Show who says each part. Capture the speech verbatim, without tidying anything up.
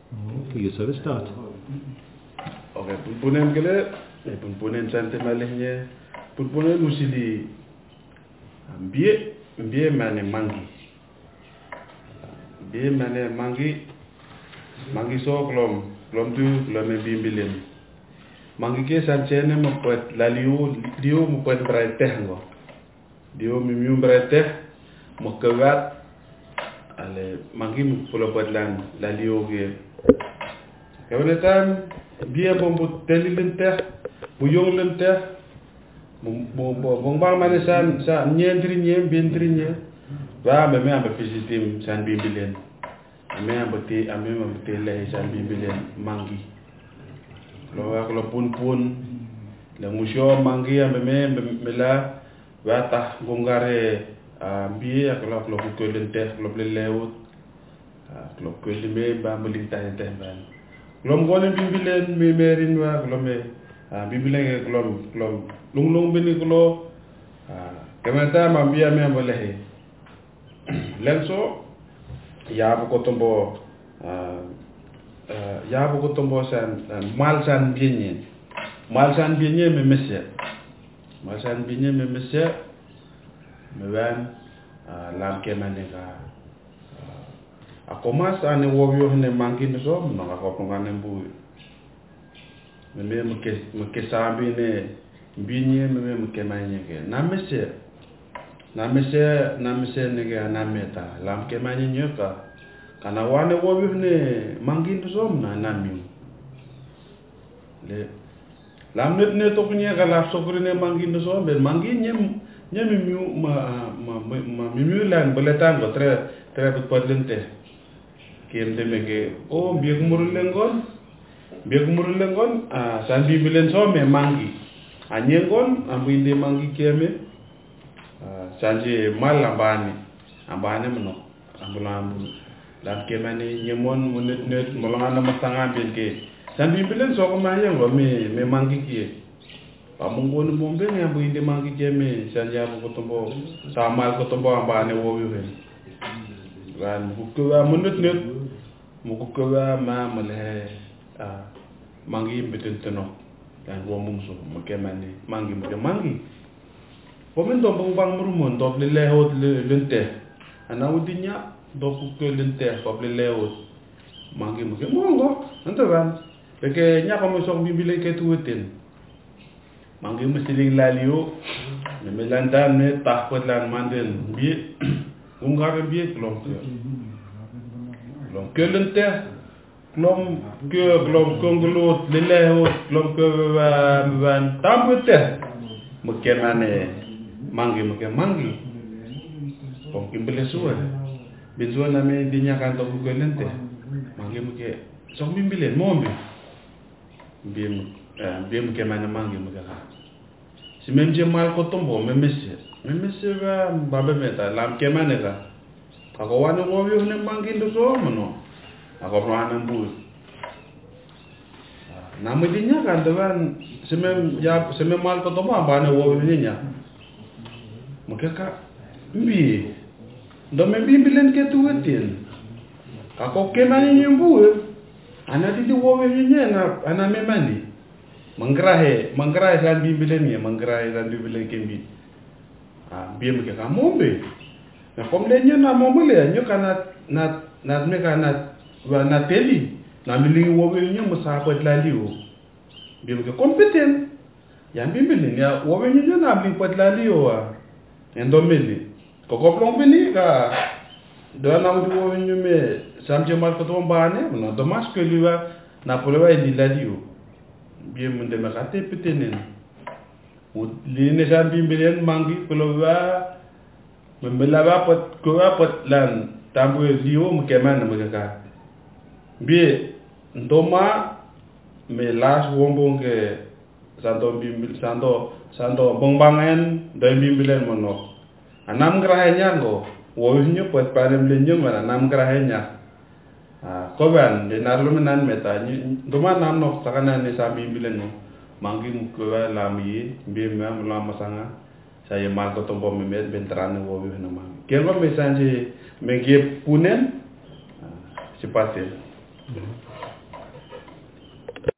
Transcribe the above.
Speaker 1: Okay, so we start.
Speaker 2: Okay, pun-punen kele, eh pun-punen sante malihnya, pun-punen mesti di biye biye mana mangi, biye mana mangi, mangi so klom klom tu klom bimbilen, mangi ke sancene mo puet laliu dio mo puet berateh ngo, dio mimiu berateh mo kegat, ale mangi mo pulo puet lan laliu ke. Kawan time dia bombo teli lenteh, buyong lenteh, bombo bombang mana san san nyendri nyem bendri nyem, wah meme ambe visitim san bimbilen, ame ambe ti ame ambe ti leh san bimbilen mangi. Kalau kalau pun pun, le musyo mangi ambe me mela, wah tah gongare ambi kalau kalau bukul lenteh kalau beli lewut, kalau beli me ba melintah lenteh ban. Klom golen bimbilen me merin wa klome ah bimbilen klom klom lung lung bini klo ah kemata mambia me ambolehe lenso ya bu kotombo ah ya bu kotombo san mal san bienye mal san bienye me mesya mal san bienye me mesya me wan lam kemane ka ako mas ane wobyo hene mangkin so no ako pongane bu me me ke me sabi ne binye me me ke manye ke namese namese namese ne ke nameta lam ke manye nyoka kana wane wobyo hene mangkin so na nami le lam net ne to kunya kala sokuri ne mangkin so ben mangkin nyem nyem miu ma ma ma miu lan boletan ko tre tre potente kiem demeke oh biak murulengon biak murulengon ah sandi bilen so me mangi anyengon ambu inde mangi keme ah sanje mal ambane ambane meno ambulambu lam kemane nyemon munet net molanga masanga benke sandi bilen so ko mayeng lo me me mangi kie pamungon bombe ne ambu inde mangi keme sanje abu kotombo samal kotombo ambane wo wi ran bukwa munet net mukukawa ma male ah mangi betenteno dan wo mungso makemane mangi muke mangi komen do bang murumon do le lehot le lente ana udinya do ku lente ko le lehot mangi muke mongo antaban peke nya ko mo sok bibile ke tuwetin mangi mesiling lalio me melandan me tahpot lan manden bi ungare bi klom klom ke lente klom ke klom kongolot lelehot klom ke ban tambute mukemane mangi muke mangi kom kimbele suwe binzuan name dinya kan to ke lente mangi muke sok bimbilen mombe bim bim ke mana mangi muke ha si memje mal ko tombo memese memese ba babe meta lam ke mana ka ako wane wobyo ne mangi ndo so mono ako wane mbu na medinya kan dewan semem ya semem mal ko tombo ambane wobyo nya mukeka mbi ndo me bimbilen ke tuwetin ako ke mani nyembu ana di wobyo nya na ana memani mangrahe mangrahe san bimbilen nya mangrahe san bimbilen kembi ah biem ke kamombe na komlenya na momole nyo kana na na me kana wa na teli na milingi wowe nyo musabat laliu biem ke kompeten ya bimbili ya wowe nyo na mi pat laliu wa endomeli ko koplong bini ka do na mu wowe nyo me samje mal ko to mbane no domas ke liwa na polewa ni laliu biem munde me kate petenen u line san bimbilen mangi ko wa membela pot ko pot lan tambu liu mkeman mkaka bi ndoma me las wombong ke santo bimbil santo santo bongbangen do bimbilen mono anam grahenya ngo wo nyu pot parem lenyo mana nam grahenya ah koban de narlo menan meta ndoma nam no sakana ne sa bimbilen no mangi mkwa lami bi me lama sanga saya mal ko tombo me met bentrane wo wi na mang kengo me sanje me ge punen sipate